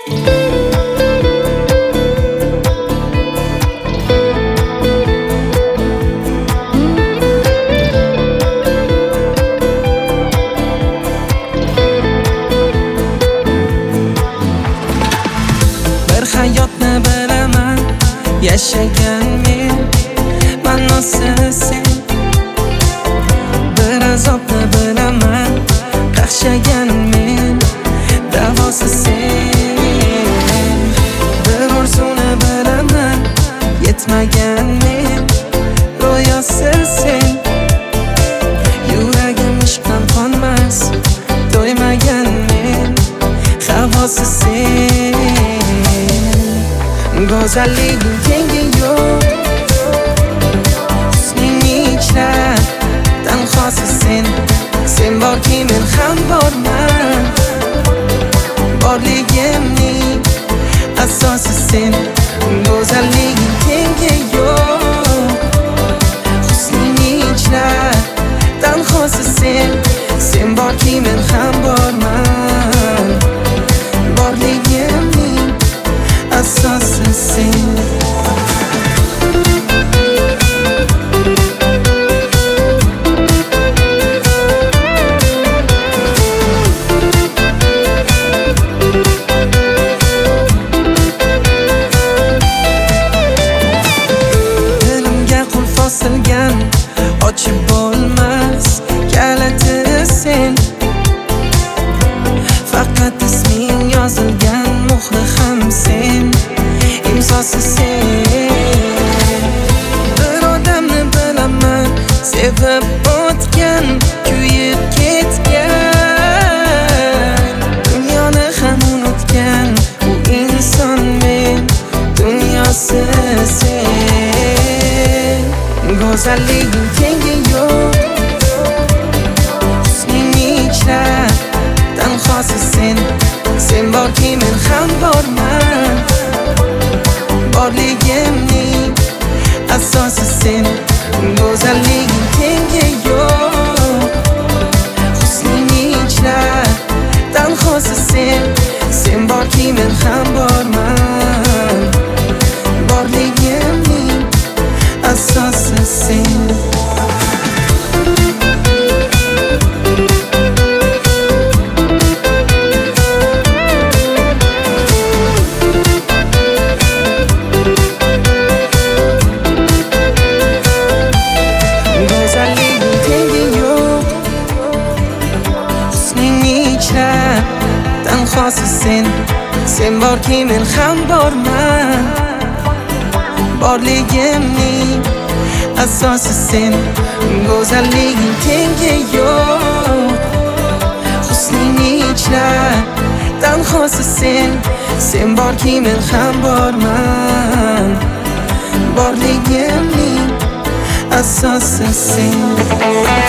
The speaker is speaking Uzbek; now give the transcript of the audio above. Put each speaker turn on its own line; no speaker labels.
hayotni bilaman yashagan men ma'nosi sen. Bir azobni bilaman qaqshagan men davosi sen. Bir orzuni bilaman yetmagan men ro'yosi sen. Yuragim ishqdan qonmas to'ymagan men havosi sen. Go'zalliging tengi yo'q, husning ichra tanhosi sen. Sen borki men ham borman, borligimning asosi sen. Go'zalliging tengi yo'q, husning ichra tanhosi sen. Sen borki men ham borman, borligimning asosi sen. Dilimga qulf osilgan, ochib bo'lmas kaliti sen. Faqat isming yozilgan, muhri ham sen, imzosi sen. Bir odamni bilaman sevib o'tgan, kuyib ketgan, dunyoni ham unutgan. U inson men, dunyosi sen. Go'zalliging tengi yo'q, husning ichra tanhosi sen. Sen borki men ham borman, borligimning asosi sen. Go'zalliging tengi yo'q, husning ichra tanhosi sen. Sen borki men ham borman, borligimning asosi sen. Tanhosi sen. Sen borki men ham borman, borligimning asosi sen. Go'zalliging tengi yo'q, husning ichra tanhosi sen. Sen borki men ham borman, borligimning asosi sen.